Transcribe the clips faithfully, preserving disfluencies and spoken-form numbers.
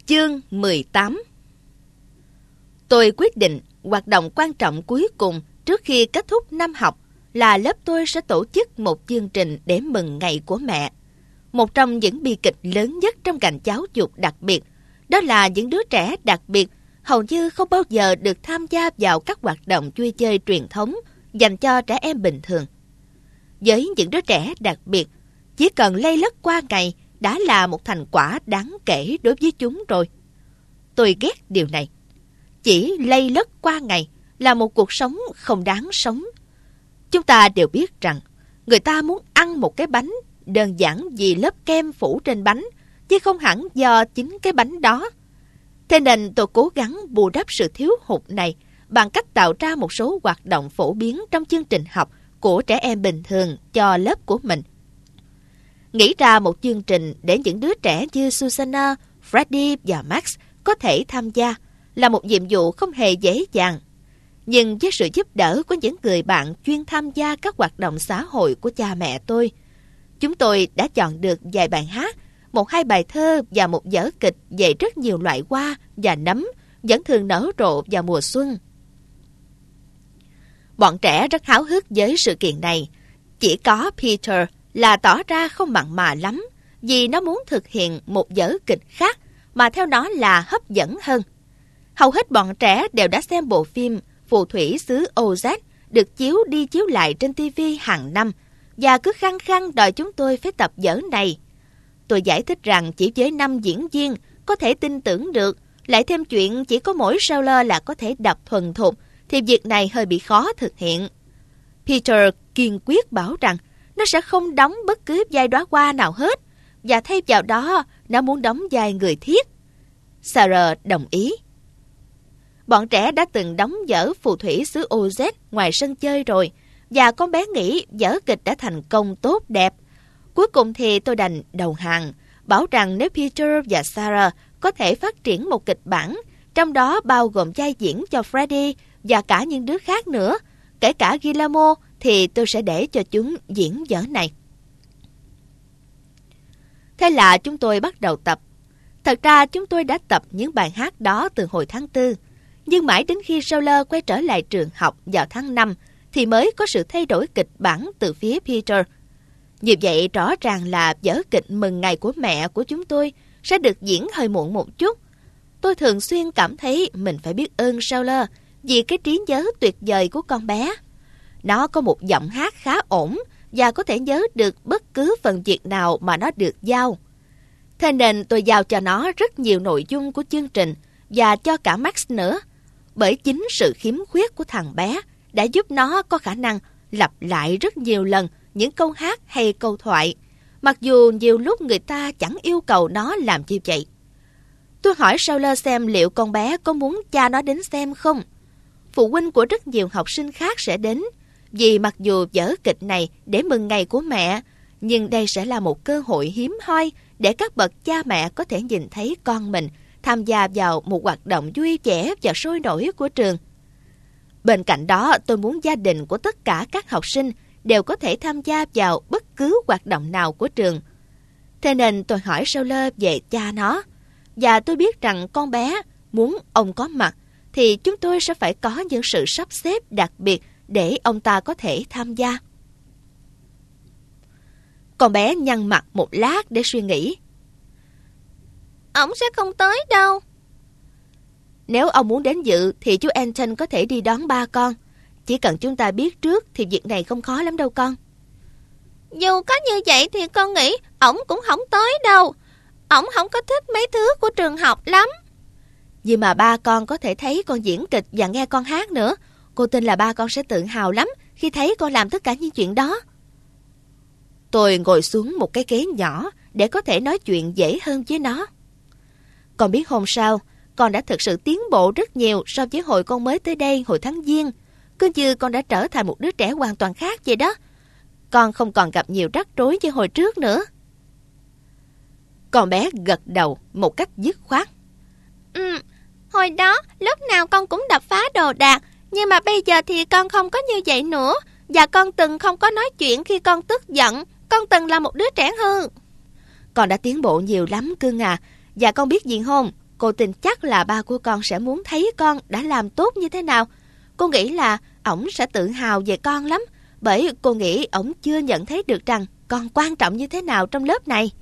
Chương mười tám. Tôi quyết định hoạt động quan trọng cuối cùng trước khi kết thúc năm học là lớp tôi sẽ tổ chức một chương trình để mừng ngày của mẹ. Một trong những bi kịch lớn nhất trong ngành giáo dục đặc biệt, đó là những đứa trẻ đặc biệt hầu như không bao giờ được tham gia vào các hoạt động vui chơi truyền thống dành cho trẻ em bình thường. Với những đứa trẻ đặc biệt, chỉ cần lây lất qua ngày đã là một thành quả đáng kể đối với chúng rồi. Tôi ghét điều này. Chỉ lây lất qua ngày là một cuộc sống không đáng sống. Chúng ta đều biết rằng người ta muốn ăn một cái bánh đơn giản vì lớp kem phủ trên bánh, chứ không hẳn do chính cái bánh đó. Thế nên tôi cố gắng bù đắp sự thiếu hụt này bằng cách tạo ra một số hoạt động phổ biến trong chương trình học của trẻ em bình thường cho lớp của mình. Nghĩ ra một chương trình để những đứa trẻ như Susanna, Freddy và Max có thể tham gia là một nhiệm vụ không hề dễ dàng. Nhưng với sự giúp đỡ của những người bạn chuyên tham gia các hoạt động xã hội của cha mẹ tôi, chúng tôi đã chọn được vài bài hát, một hai bài thơ và một vở kịch về rất nhiều loại hoa và nấm vẫn thường nở rộ vào mùa xuân. Bọn trẻ rất háo hức với sự kiện này. Chỉ có Peter là tỏ ra không mặn mà lắm, vì nó muốn thực hiện một vở kịch khác mà theo nó là hấp dẫn hơn. Hầu hết bọn trẻ đều đã xem bộ phim Phù thủy xứ Oz được chiếu đi chiếu lại trên ti vi hàng năm và cứ khăng khăng đòi chúng tôi phải tập vở này. Tôi giải thích rằng chỉ với năm diễn viên có thể tin tưởng được, lại thêm chuyện chỉ có mỗi Sailor là có thể đọc thuần thục, thì việc này hơi bị khó thực hiện. Peter kiên quyết bảo rằng nó sẽ không đóng bất cứ vai đóa hoa nào hết, và thay vào đó nó muốn đóng vai người thiếp. Sarah đồng ý. Bọn trẻ đã từng đóng vở Phù thủy xứ Oz ngoài sân chơi rồi, và con bé nghĩ vở kịch đã thành công tốt đẹp. Cuối cùng thì tôi đành đầu hàng, bảo rằng nếu Peter và Sarah có thể phát triển một kịch bản, trong đó bao gồm vai diễn cho Freddy và cả những đứa khác nữa, kể cả Guillermo, thì tôi sẽ để cho chúng diễn vở này. Thế là chúng tôi bắt đầu tập. Thật ra chúng tôi đã tập những bài hát đó từ hồi tháng tư, nhưng mãi đến khi Sailor quay trở lại trường học vào tháng năm thì mới có sự thay đổi kịch bản từ phía Peter. Như vậy rõ ràng là vở kịch mừng ngày của mẹ của chúng tôi sẽ được diễn hơi muộn một chút. Tôi thường xuyên cảm thấy mình phải biết ơn Sailor vì cái trí nhớ tuyệt vời của con bé. Nó có một giọng hát khá ổn và có thể nhớ được bất cứ phần việc nào mà nó được giao. Thế nên tôi giao cho nó rất nhiều nội dung của chương trình và cho cả Max nữa. Bởi chính sự khiếm khuyết của thằng bé đã giúp nó có khả năng lặp lại rất nhiều lần những câu hát hay câu thoại, mặc dù nhiều lúc người ta chẳng yêu cầu nó làm như vậy. Tôi hỏi Sailor xem liệu con bé có muốn cha nó đến xem không. Phụ huynh của rất nhiều học sinh khác sẽ đến, vì mặc dù vở kịch này để mừng ngày của mẹ, nhưng đây sẽ là một cơ hội hiếm hoi để các bậc cha mẹ có thể nhìn thấy con mình tham gia vào một hoạt động vui vẻ và sôi nổi của trường. Bên cạnh đó, tôi muốn gia đình của tất cả các học sinh đều có thể tham gia vào bất cứ hoạt động nào của trường. Thế nên tôi hỏi Sailor về cha nó, và tôi biết rằng con bé muốn ông có mặt, thì chúng tôi sẽ phải có những sự sắp xếp đặc biệt để ông ta có thể tham gia. Con bé nhăn mặt một lát để suy nghĩ. Ông sẽ không tới đâu. Nếu ông muốn đến dự thì chú Anton có thể đi đón ba con. Chỉ cần chúng ta biết trước thì việc này không khó lắm đâu con. Dù có như vậy thì con nghĩ ổng cũng không tới đâu. Ổng không có thích mấy thứ của trường học lắm. Nhưng mà ba con có thể thấy con diễn kịch và nghe con hát nữa. Cô tin là ba con sẽ tự hào lắm khi thấy con làm tất cả những chuyện đó. Tôi ngồi xuống một cái ghế nhỏ để có thể nói chuyện dễ hơn với nó. Con biết hôm sau, con đã thực sự tiến bộ rất nhiều so với hồi con mới tới đây hồi tháng Giêng. Cứ như con đã trở thành một đứa trẻ hoàn toàn khác vậy đó. Con không còn gặp nhiều rắc rối như hồi trước nữa. Con bé gật đầu một cách dứt khoát. Ừ, hồi đó lúc nào con cũng đập phá đồ đạc, nhưng mà bây giờ thì con không có như vậy nữa. Và con từng không có nói chuyện khi con tức giận. Con từng là một đứa trẻ hư. Con đã tiến bộ nhiều lắm cưng à. Và con biết gì không? cô tin chắc là ba của con sẽ muốn thấy con đã làm tốt như thế nào. Cô nghĩ là ổng sẽ tự hào về con lắm, bởi cô nghĩ ổng chưa nhận thấy được rằng con quan trọng như thế nào trong lớp này.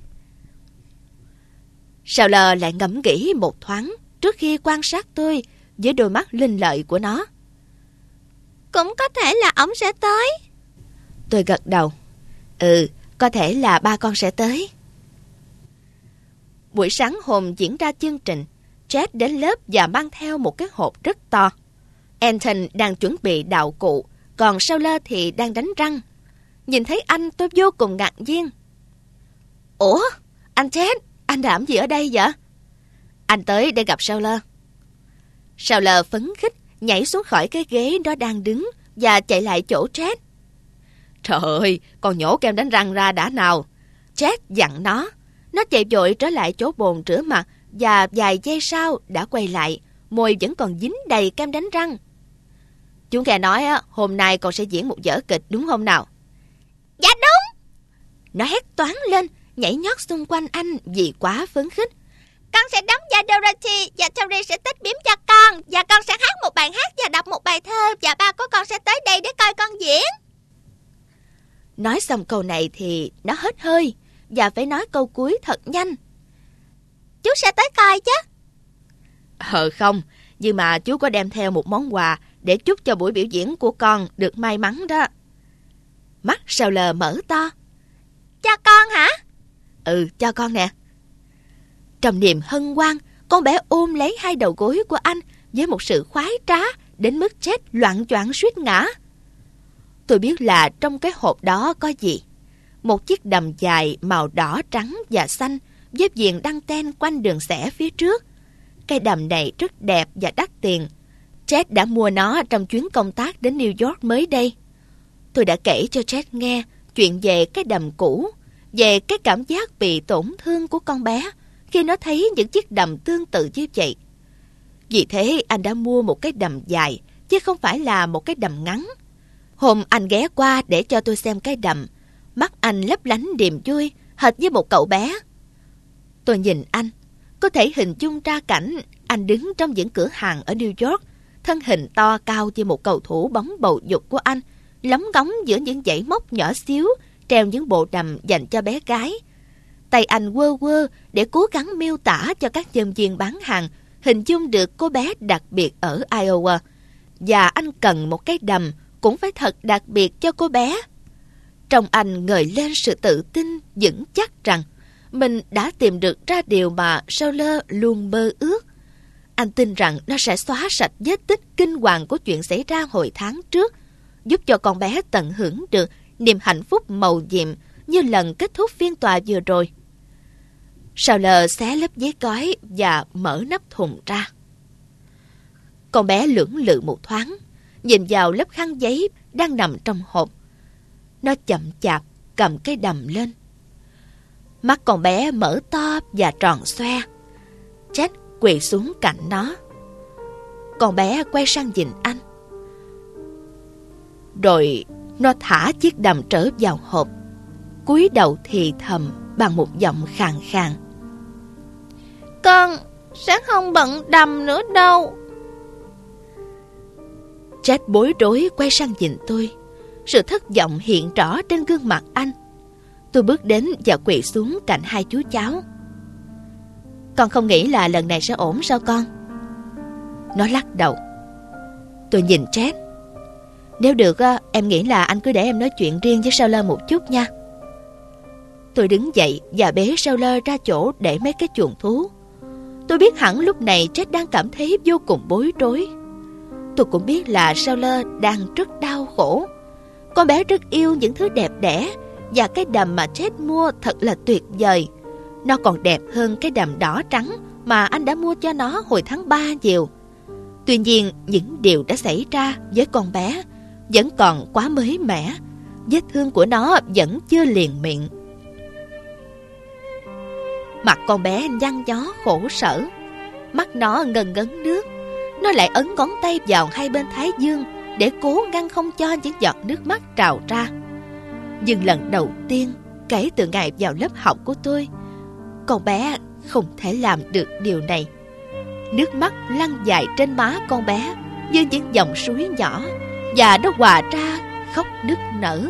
Sawler lại ngẫm nghĩ một thoáng trước khi quan sát tôi với đôi mắt linh lợi của nó. Cũng có thể là ổng sẽ tới. Tôi gật đầu. Ừ, có thể là ba con sẽ tới. Buổi sáng hôm diễn ra chương trình, Chad đến lớp và mang theo một cái hộp rất to. Anton đang chuẩn bị đạo cụ, còn Sawler thì đang đánh răng. Nhìn thấy anh, tôi vô cùng ngạc nhiên. Ủa, anh Chad, anh làm gì ở đây vậy? Anh tới để gặp Sawler. Sawler phấn khích nhảy xuống khỏi cái ghế đó đang đứng và chạy lại chỗ Chad. Trời ơi, con nhổ kem đánh răng ra đã nào. Chad dặn nó. Nó chạy vội trở lại chỗ bồn rửa mặt và vài giây sau đã quay lại, môi vẫn còn dính đầy kem đánh răng. Chúng nghe nói á, hôm nay con sẽ diễn một vở kịch đúng không nào? Dạ đúng. Nó hét toáng lên, nhảy nhót xung quanh anh vì quá phấn khích. Con sẽ đóng vai Dorothy và Terry sẽ tết biếm cho con. Và con sẽ hát một bài hát và đọc một bài thơ. Và ba của con sẽ tới đây để coi con diễn. Nói xong câu này thì nó hết hơi và phải nói câu cuối thật nhanh. Chú sẽ tới coi chứ? Ờ không, nhưng mà chú có đem theo một món quà để chúc cho buổi biểu diễn của con được may mắn đó. Mắt Sawler mở to. Cho con hả? Ừ, cho con nè. Trong niềm hân hoan, con bé ôm lấy hai đầu gối của anh với một sự khoái trá đến mức chết loạng choạng suýt ngã. Tôi biết là trong cái hộp đó có gì. Một chiếc đầm dài màu đỏ, trắng và xanh với viền đăng ten quanh đường xẻ phía trước. Cây đầm này rất đẹp và đắt tiền. Chad đã mua nó trong chuyến công tác đến New York mới đây. Tôi đã kể cho Chad nghe chuyện về cái đầm cũ, về cái cảm giác bị tổn thương của con bé khi nó thấy những chiếc đầm tương tự như vậy. Vì thế anh đã mua một cái đầm dài, chứ không phải là một cái đầm ngắn. Hôm anh ghé qua để cho tôi xem cái đầm, mắt anh lấp lánh niềm vui, hệt như một cậu bé. Tôi nhìn anh, có thể hình dung ra cảnh anh đứng trong những cửa hàng ở New York, thân hình to cao như một cầu thủ bóng bầu dục của anh, lóng ngóng giữa những dãy móc nhỏ xíu, treo những bộ đầm dành cho bé gái. Tay anh quơ quơ để cố gắng miêu tả cho các nhân viên bán hàng hình dung được cô bé đặc biệt ở Iowa. Và anh cần một cái đầm cũng phải thật đặc biệt cho cô bé. Trong anh ngời lên sự tự tin vững chắc rằng mình đã tìm được ra điều mà Sawler luôn mơ ước. Anh tin rằng nó sẽ xóa sạch vết tích kinh hoàng của chuyện xảy ra hồi tháng trước, giúp cho con bé tận hưởng được niềm hạnh phúc mầu nhiệm như lần kết thúc phiên tòa vừa rồi. Sawler xé lớp giấy gói và mở nắp thùng ra. Con bé lưỡng lự một thoáng, nhìn vào lớp khăn giấy đang nằm trong hộp. Nó chậm chạp cầm cái đầm lên. Mắt con bé mở to và tròn xoe. Chad quỳ xuống cạnh nó. Con bé quay sang nhìn anh. Rồi nó thả chiếc đầm trở vào hộp, cúi đầu thì thầm bằng một giọng khàn khàn. Con sẽ không bận đầm nữa đâu. Chad bối rối quay sang nhìn tôi. Sự thất vọng hiện rõ trên gương mặt anh. Tôi bước đến và quỳ xuống cạnh hai chú cháu. Con không nghĩ là lần này sẽ ổn sao con? Nó lắc đầu. Tôi nhìn Chad. Nếu được, em nghĩ là anh cứ để em nói chuyện riêng với Sawler một chút nha. Tôi đứng dậy và bế Sawler ra chỗ để mấy cái chuồng thú. Tôi biết hẳn lúc này Chad đang cảm thấy vô cùng bối rối. Tôi cũng biết là Sawler đang rất đau khổ. Con bé rất yêu những thứ đẹp đẽ, và cái đầm mà Chad mua thật là tuyệt vời. Nó còn đẹp hơn cái đầm đỏ trắng mà anh đã mua cho nó hồi tháng ba nhiều. Tuy nhiên, những điều đã xảy ra với con bé vẫn còn quá mới mẻ. Vết thương của nó vẫn chưa liền miệng. Mặt con bé nhăn nhó khổ sở. Mắt nó ngần ngấn nước. Nó lại ấn ngón tay vào hai bên thái dương để cố ngăn không cho những giọt nước mắt trào ra. Nhưng lần đầu tiên kể từ ngày vào lớp học của tôi, con bé không thể làm được điều này. Nước mắt lăn dài trên má con bé như những dòng suối nhỏ, và nó hòa ra khóc nức nở.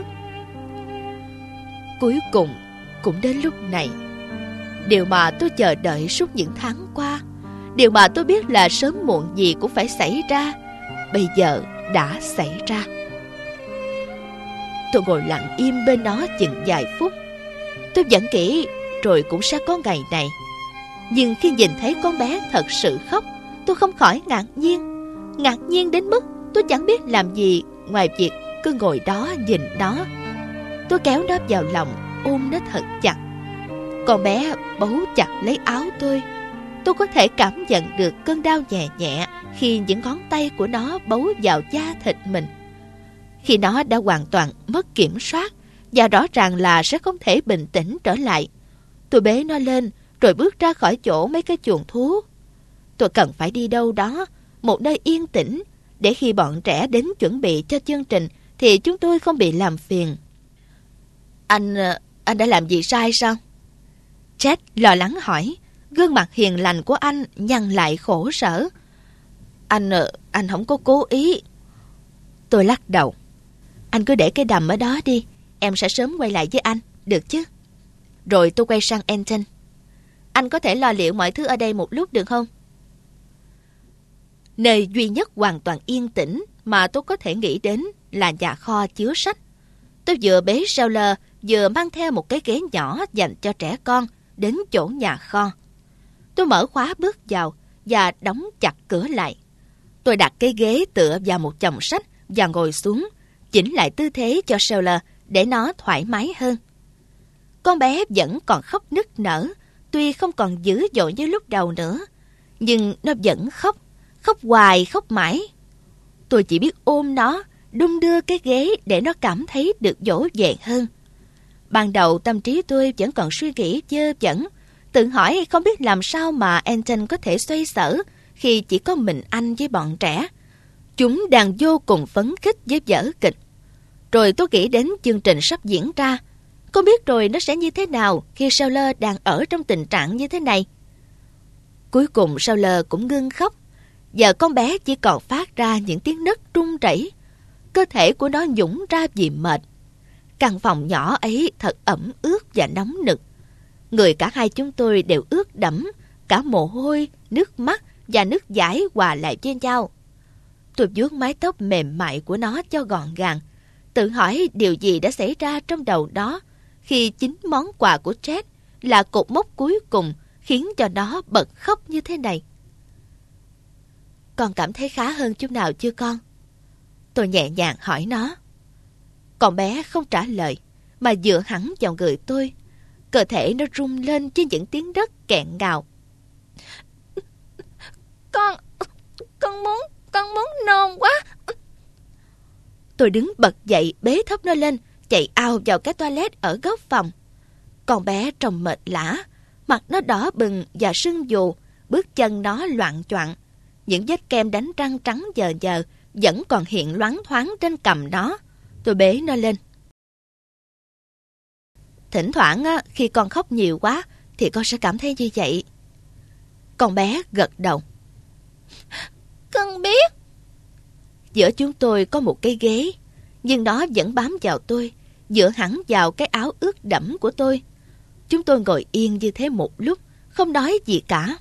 Cuối cùng cũng đến lúc này. Điều mà tôi chờ đợi suốt những tháng qua, điều mà tôi biết là sớm muộn gì cũng phải xảy ra, bây giờ đã xảy ra. Tôi ngồi lặng im bên nó chừng vài phút. Tôi vẫn nghĩ rồi cũng sẽ có ngày này. Nhưng khi nhìn thấy con bé thật sự khóc, tôi không khỏi ngạc nhiên. Ngạc nhiên đến mức tôi chẳng biết làm gì ngoài việc cứ ngồi đó nhìn nó. Tôi kéo nó vào lòng, ôm nó thật chặt. Con bé bấu chặt lấy áo tôi. Tôi có thể cảm nhận được cơn đau nhẹ nhẹ khi những ngón tay của nó bấu vào da thịt mình. Khi nó đã hoàn toàn mất kiểm soát và rõ ràng là sẽ không thể bình tĩnh trở lại, tôi bế nó lên rồi bước ra khỏi chỗ mấy cái chuồng thú. Tôi cần phải đi đâu đó, một nơi yên tĩnh, để khi bọn trẻ đến chuẩn bị cho chương trình thì chúng tôi không bị làm phiền. Anh... anh đã làm gì sai sao? Chad lo lắng hỏi. Gương mặt hiền lành của anh nhăn lại khổ sở. Anh... anh không có cố ý. Tôi lắc đầu. Anh cứ để cái đầm ở đó đi, em sẽ sớm quay lại với anh, được chứ? Rồi tôi quay sang Anton. Anh có thể lo liệu mọi thứ ở đây một lúc được không? Nơi duy nhất hoàn toàn yên tĩnh mà tôi có thể nghĩ đến là nhà kho chứa sách. Tôi vừa bế Sailor, vừa mang theo một cái ghế nhỏ dành cho trẻ con đến chỗ nhà kho. Tôi mở khóa bước vào và đóng chặt cửa lại. Tôi đặt cái ghế tựa vào một chồng sách và ngồi xuống, chỉnh lại tư thế cho Sailor để nó thoải mái hơn. Con bé vẫn còn khóc nức nở, tuy không còn dữ dội như lúc đầu nữa, nhưng nó vẫn khóc, khóc hoài, khóc mãi. Tôi chỉ biết ôm nó, đung đưa cái ghế để nó cảm thấy được dỗ dành hơn. Ban đầu tâm trí tôi vẫn còn suy nghĩ dơ dẫn, tự hỏi không biết làm sao mà Anton có thể xoay sở khi chỉ có mình anh với bọn trẻ. Chúng đang vô cùng phấn khích với vở kịch. Rồi tôi nghĩ đến chương trình sắp diễn ra. Không biết rồi nó sẽ như thế nào khi Sailor đang ở trong tình trạng như thế này. Cuối cùng Sailor cũng ngưng khóc. Giờ con bé chỉ còn phát ra những tiếng nấc run rẩy. Cơ thể của nó nhũng ra vì mệt. Căn phòng nhỏ ấy thật ẩm ướt và nóng nực. Người cả hai chúng tôi đều ướt đẫm, cả mồ hôi, nước mắt và nước dãi hòa lại với nhau. Tôi vuốt mái tóc mềm mại của nó cho gọn gàng, tự hỏi điều gì đã xảy ra trong đầu nó khi chính món quà của Chad là cột mốc cuối cùng khiến cho nó bật khóc như thế này. Con cảm thấy khá hơn chút nào chưa con? Tôi nhẹ nhàng hỏi nó. Con bé không trả lời, mà dựa hẳn vào người tôi. Cơ thể nó rung lên với những tiếng đất kẹn ngào. Con... con muốn... con muốn nôn quá. Tôi đứng bật dậy bế thấp nó lên, chạy ao vào cái toilet ở góc phòng. Con bé trông mệt lả, mặt nó đỏ bừng và sưng vù, bước chân nó loạng choạng. Những vết kem đánh răng trắng dờ dờ vẫn còn hiện loáng thoáng trên cằm nó. Tôi bế nó lên. Thỉnh thoảng á, khi con khóc nhiều quá thì con sẽ cảm thấy như vậy. Con bé gật đầu. Con biết. Giữa chúng tôi có một cái ghế, nhưng nó vẫn bám vào tôi, dựa hẳn vào cái áo ướt đẫm của tôi. Chúng tôi ngồi yên như thế một lúc, không nói gì cả.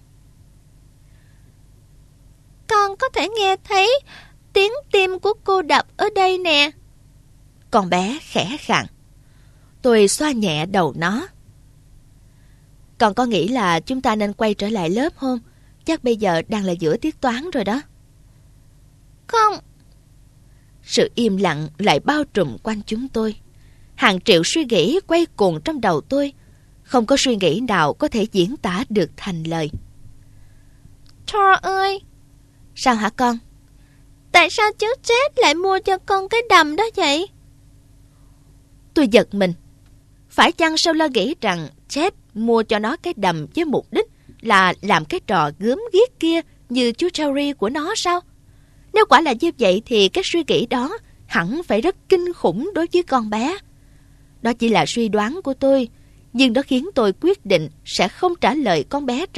Con có thể nghe thấy tiếng tim của cô đập ở đây nè. Con bé khẽ khàng. Tôi xoa nhẹ đầu nó. Con có nghĩ là chúng ta nên quay trở lại lớp không? Chắc bây giờ đang là giữa tiết toán rồi đó. Không. Sự im lặng lại bao trùm quanh chúng tôi. Hàng triệu suy nghĩ quay cuồng trong đầu tôi. Không có suy nghĩ nào có thể diễn tả được thành lời. Thor ơi. Sao hả con? Tại sao chú Chad lại mua cho con cái đầm đó vậy? Tôi giật mình. Phải chăng Sailor nghĩ rằng Chad mua cho nó cái đầm với mục đích là làm cái trò gớm ghiếc kia như chú Terry của nó sao? Nếu quả là như vậy thì cái suy nghĩ đó hẳn phải rất kinh khủng đối với con bé. Đó chỉ là suy đoán của tôi, nhưng nó khiến tôi quyết định sẽ không trả lời con bé rằng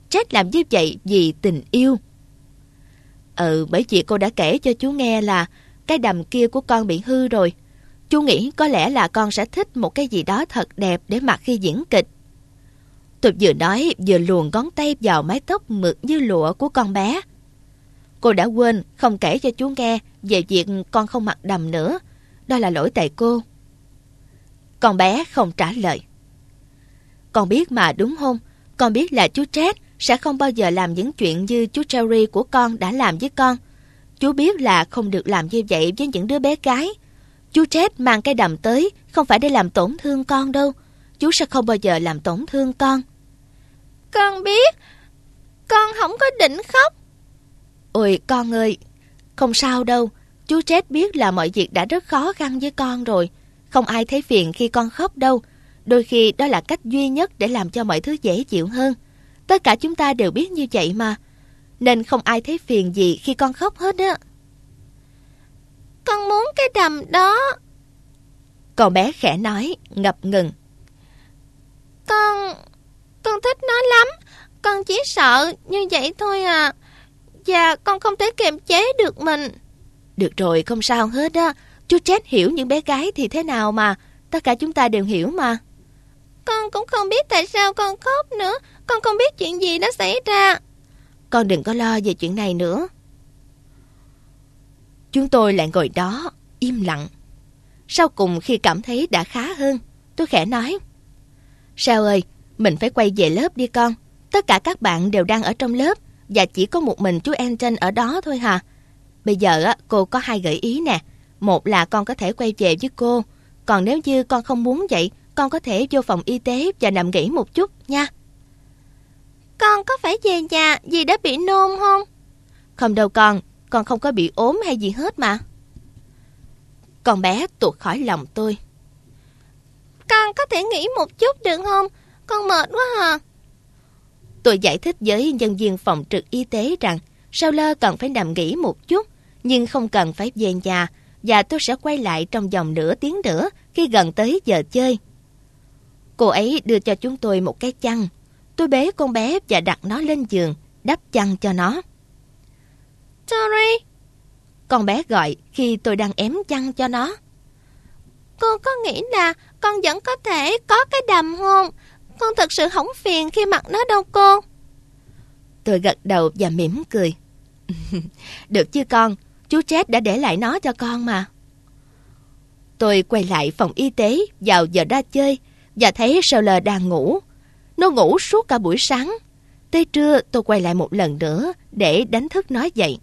Jet làm như vậy vì tình yêu. Ừ, bởi vì cô đã kể cho chú nghe là cái đầm kia của con bị hư rồi. Chú nghĩ có lẽ là con sẽ thích một cái gì đó thật đẹp để mặc khi diễn kịch. Tôi vừa nói vừa luồn ngón tay vào mái tóc mượt như lụa của con bé. Cô đã quên không kể cho chú nghe về việc con không mặc đầm nữa. Đó là lỗi tại cô. Con bé không trả lời. Con biết mà đúng không? Con biết là chú Jet sẽ không bao giờ làm những chuyện như chú Jerry của con đã làm với con. Chú biết là không được làm như vậy với những đứa bé gái. Chú Jet mang cái đầm tới không phải để làm tổn thương con đâu. Chú sẽ không bao giờ làm tổn thương con. Con biết. Con không có định khóc. Ôi con ơi, không sao đâu. Chú Jet biết là mọi việc đã rất khó khăn với con rồi. Không ai thấy phiền khi con khóc đâu. Đôi khi đó là cách duy nhất để làm cho mọi thứ dễ chịu hơn. Tất cả chúng ta đều biết như vậy mà. Nên không ai thấy phiền gì khi con khóc hết á. Con muốn cái đầm đó. Con bé khẽ nói, ngập ngừng. Con... Con thích nó lắm. Con chỉ sợ như vậy thôi à. Và con không thể kiềm chế được mình. Được rồi, không sao hết á. Chú Jet hiểu những bé gái thì thế nào mà. Tất cả chúng ta đều hiểu mà. Con cũng không biết tại sao con khóc nữa. Con không biết chuyện gì đã xảy ra. Con đừng có lo về chuyện này nữa. Chúng tôi lại ngồi đó, im lặng. Sau cùng khi cảm thấy đã khá hơn, tôi khẽ nói. Sao ơi, mình phải quay về lớp đi con. Tất cả các bạn đều đang ở trong lớp và chỉ có một mình chú Anton ở đó thôi hả? Bây giờ á, cô có hai gợi ý nè. Một là con có thể quay về với cô. Còn nếu như con không muốn vậy, con có thể vô phòng y tế và nằm nghỉ một chút nha. Con có phải về nhà vì đã bị nôn không? Không đâu con, con không có bị ốm hay gì hết mà. Con bé tuột khỏi lòng tôi. Con có thể nghỉ một chút được không? Con mệt quá hả? Tôi giải thích với nhân viên phòng trực y tế rằng Sauler cần phải nằm nghỉ một chút, nhưng không cần phải về nhà, và tôi sẽ quay lại trong vòng nửa tiếng nữa khi gần tới giờ chơi. Cô ấy đưa cho chúng tôi một cái chăn. Tôi bế con bé và đặt nó lên giường, đắp chăn cho nó. Sorry. Con bé gọi khi tôi đang ém chăn cho nó. Cô có nghĩ là con vẫn có thể có cái đầm không? Con thật sự không phiền khi mặc nó đâu cô. Tôi gật đầu và mỉm cười. Được chứ con, chú Jet đã để lại nó cho con mà. Tôi quay lại phòng y tế vào giờ ra chơi và thấy Sauler đang ngủ. Nó ngủ suốt cả buổi sáng. Tới trưa tôi quay lại một lần nữa để đánh thức nó dậy.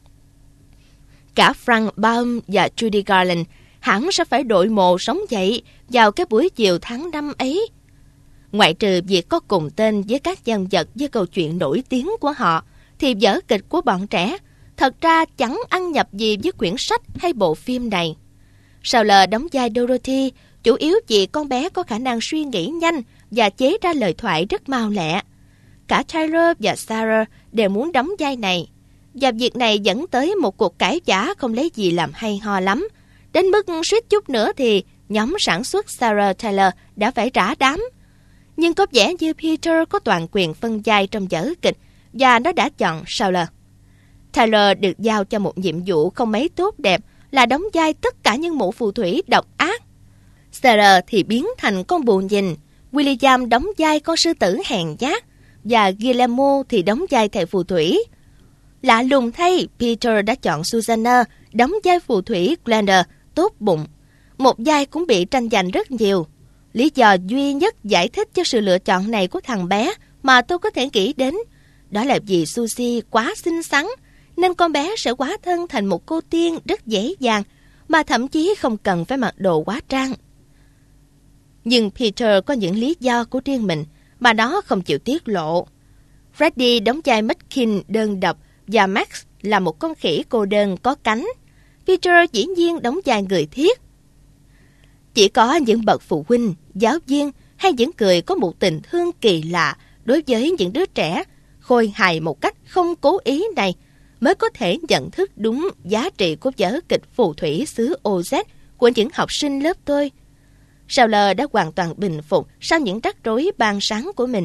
Cả Frank Baum và Judy Garland hẳn sẽ phải đội mồ sống dậy vào cái buổi chiều tháng năm ấy. Ngoại trừ việc có cùng tên với các nhân vật với câu chuyện nổi tiếng của họ, thì vở kịch của bọn trẻ thật ra chẳng ăn nhập gì với quyển sách hay bộ phim này. Sauler đóng vai Dorothy chủ yếu vì con bé có khả năng suy nghĩ nhanh và chế ra lời thoại rất mau lẹ. Cả Tyler và Sarah đều muốn đóng vai này, và việc này dẫn tới một cuộc cãi vã không lấy gì làm hay ho lắm. Đến mức suýt chút nữa thì nhóm sản xuất Sarah Taylor đã phải rã đám. Nhưng có vẻ như Peter có toàn quyền phân vai trong vở kịch và nó đã chọn Sauler. Tyler được giao cho một nhiệm vụ không mấy tốt đẹp là đóng vai tất cả những mụ phù thủy độc ác. Sarah thì biến thành con bù nhìn, William đóng vai con sư tử hèn nhát và Guillermo thì đóng vai thầy phù thủy. Lạ lùng thay, Peter đã chọn Susanna đóng vai phù thủy Glander tốt bụng. Một vai cũng bị tranh giành rất nhiều. Lý do duy nhất giải thích cho sự lựa chọn này của thằng bé mà tôi có thể nghĩ đến, đó là vì Susie quá xinh xắn, nên con bé sẽ hóa thân thành một cô tiên rất dễ dàng, mà thậm chí không cần phải mặc đồ hóa trang. Nhưng Peter có những lý do của riêng mình mà nó không chịu tiết lộ. Freddy đóng vai Mudkin đơn độc và Max là một con khỉ cô đơn có cánh. Peter dĩ nhiên đóng vai người thiết. Chỉ có những bậc phụ huynh, giáo viên hay những người có một tình thương kỳ lạ đối với những đứa trẻ khôi hài một cách không cố ý này mới có thể nhận thức đúng giá trị của vở kịch phù thủy xứ ô dét của những học sinh lớp tôi. Sauler đã hoàn toàn bình phục sau những rắc rối ban sáng của mình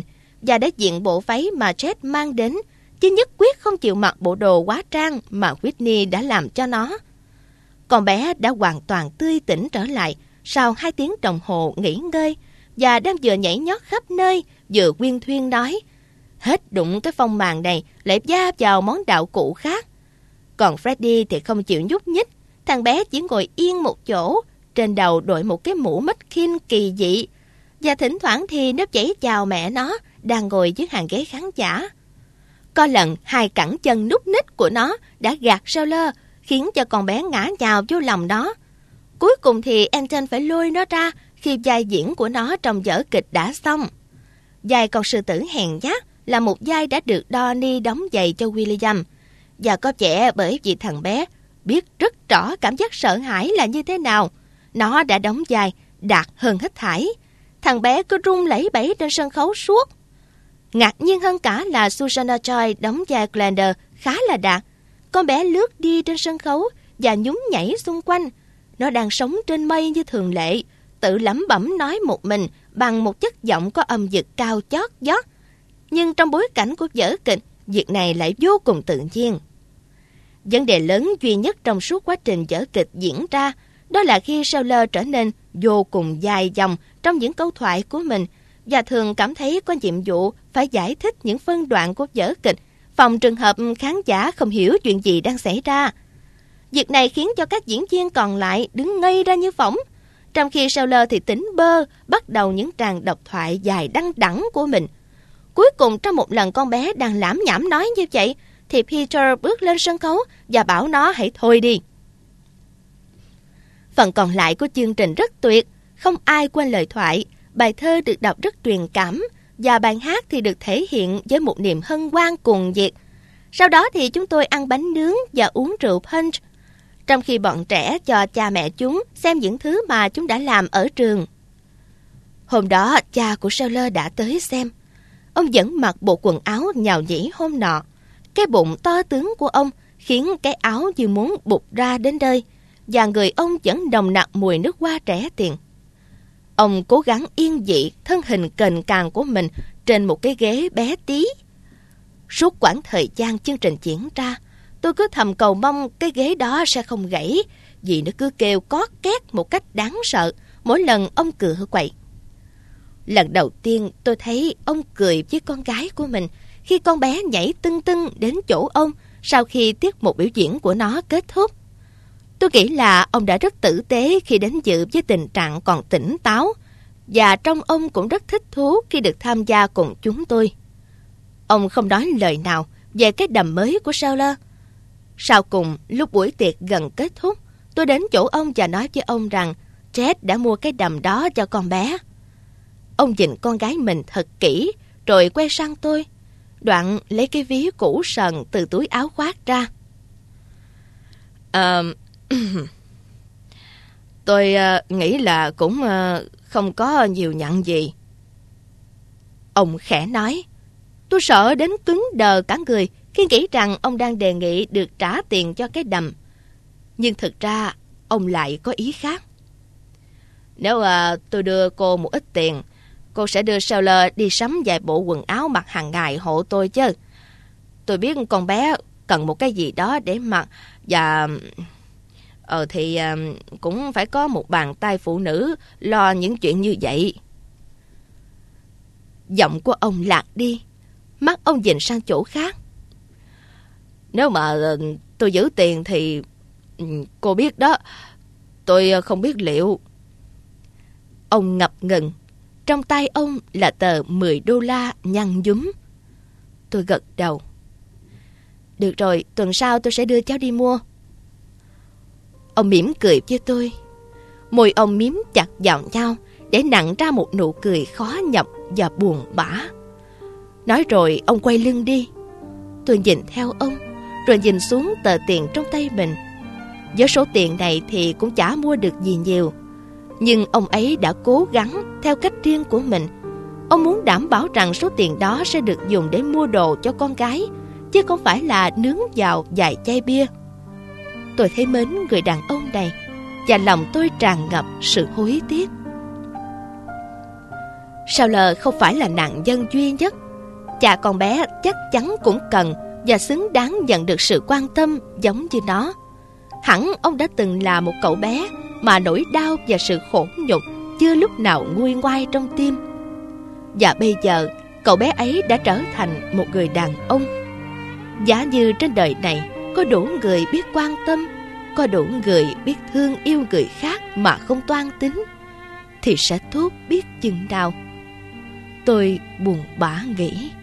và đã diện bộ váy mà Jet mang đến, chứ nhất quyết không chịu mặc bộ đồ quá trang mà Whitney đã làm cho nó. Con bé đã hoàn toàn tươi tỉnh trở lại sau hai tiếng đồng hồ nghỉ ngơi và đang vừa nhảy nhót khắp nơi, vừa quyên thuyên nói: hết đụng cái phong màn này lại va vào món đạo cụ khác. Còn Freddie thì không chịu nhúc nhích, thằng bé chỉ ngồi yên một chỗ, trên đầu đội một cái mũ Munchkin kỳ dị, và thỉnh thoảng thì nó chảy chào mẹ nó đang ngồi dưới hàng ghế khán giả. Có lần hai cẳng chân núp ních của nó đã gạt Sawyer, khiến cho con bé ngã nhào vô lòng nó. Cuối cùng thì Anton phải lôi nó ra khi vai diễn của nó trong vở kịch đã xong. Vai con sư tử hèn nhát là một vai đã được Donnie đóng giày cho William, và có vẻ bởi vì thằng bé biết rất rõ cảm giác sợ hãi là như thế nào, nó đã đóng vai đạt hơn hết thảy. Thằng bé cứ run lẩy bẩy trên sân khấu suốt. Ngạc nhiên hơn cả là Susanna Joy đóng vai Glenda khá là đạt. Con bé lướt đi trên sân khấu và nhún nhảy xung quanh. Nó đang sống trên mây như thường lệ, tự lẩm bẩm nói một mình bằng một chất giọng có âm vực cao chót vót. Nhưng trong bối cảnh của vở kịch, việc này lại vô cùng tự nhiên. Vấn đề lớn duy nhất trong suốt quá trình vở kịch diễn ra đó là khi Sawyer trở nên vô cùng dài dòng trong những câu thoại của mình và thường cảm thấy có nhiệm vụ phải giải thích những phân đoạn của vở kịch, phòng trường hợp khán giả không hiểu chuyện gì đang xảy ra. Việc này khiến cho các diễn viên còn lại đứng ngây ra như phỏng, trong khi Sawyer thì tỉnh bơ bắt đầu những tràng độc thoại dài đăng đẳng của mình. Cuối cùng trong một lần con bé đang lảm nhảm nói như vậy thì Peter bước lên sân khấu và bảo nó hãy thôi đi. Phần còn lại của chương trình rất tuyệt, không ai quên lời thoại, bài thơ được đọc rất truyền cảm và bài hát thì được thể hiện với một niềm hân hoan cuồng nhiệt. Sau đó thì chúng tôi ăn bánh nướng và uống rượu punch, trong khi bọn trẻ cho cha mẹ chúng xem những thứ mà chúng đã làm ở trường. Hôm đó cha của Sawyer đã tới xem. Ông vẫn mặc bộ quần áo nhào nhĩ hôm nọ. Cái bụng to tướng của ông khiến cái áo như muốn bục ra đến nơi, và người ông vẫn nồng nặc mùi nước hoa rẻ tiền. Ông cố gắng yên dị thân hình cành càng của mình trên một cái ghế bé tí. Suốt quãng thời gian chương trình diễn ra, tôi cứ thầm cầu mong cái ghế đó sẽ không gãy, vì nó cứ kêu cót két một cách đáng sợ mỗi lần ông cựa quậy. Lần đầu tiên tôi thấy ông cười với con gái của mình khi con bé nhảy tưng tưng đến chỗ ông sau khi tiết mục biểu diễn của nó kết thúc. Tôi nghĩ là ông đã rất tử tế khi đến dự với tình trạng còn tỉnh táo, và trông ông cũng rất thích thú khi được tham gia cùng chúng tôi. Ông không nói lời nào về cái đầm mới của Sawyer. Sau cùng, lúc buổi tiệc gần kết thúc, tôi đến chỗ ông và nói với ông rằng Jet đã mua cái đầm đó cho con bé. Ông nhìn con gái mình thật kỹ, rồi quay sang tôi, đoạn lấy cái ví cũ sần từ túi áo khoác ra. À, tôi uh, nghĩ là cũng uh, không có nhiều nhận gì. Ông khẽ nói. Tôi sợ đến cứng đờ cả người khi nghĩ rằng ông đang đề nghị được trả tiền cho cái đầm. Nhưng thực ra ông lại có ý khác. Nếu uh, tôi đưa cô một ít tiền, cô sẽ đưa Sawyer đi sắm vài bộ quần áo mặc hàng ngày hộ tôi chứ. Tôi biết con bé cần một cái gì đó để mặc, và Ờ thì uh, cũng phải có một bàn tay phụ nữ lo những chuyện như vậy. Giọng của ông lạc đi, mắt ông nhìn sang chỗ khác. Nếu mà uh, tôi giữ tiền thì uh, cô biết đó, tôi uh, không biết liệu. Ông ngập ngừng. Trong tay ông là tờ mười đô la nhăn nhúm. Tôi gật đầu. Được rồi, tuần sau tôi sẽ đưa cháu đi mua. Ông mỉm cười với tôi. Môi ông miếm chặt vào nhau để nặn ra một nụ cười khó nhọc và buồn bã. Nói rồi ông quay lưng đi. Tôi nhìn theo ông, rồi nhìn xuống tờ tiền trong tay mình. Với số tiền này thì cũng chả mua được gì nhiều, nhưng ông ấy đã cố gắng theo cách riêng của mình. Ông muốn đảm bảo rằng số tiền đó sẽ được dùng để mua đồ cho con gái, chứ không phải là nướng vào vài chai bia. Tôi thấy mến người đàn ông này, và lòng tôi tràn ngập sự hối tiếc. Sawyer không phải là nạn nhân duy nhất Cha con bé chắc chắn cũng cần và xứng đáng nhận được sự quan tâm giống như nó. Hẳn ông đã từng là một cậu bé mà nỗi đau và sự khổ nhục chưa lúc nào nguôi ngoai trong tim. Và bây giờ cậu bé ấy đã trở thành một người đàn ông. Giả như trên đời này có đủ người biết quan tâm, có đủ người biết thương yêu người khác mà không toan tính, thì sẽ tốt biết chừng nào. Tôi buồn bã nghĩ.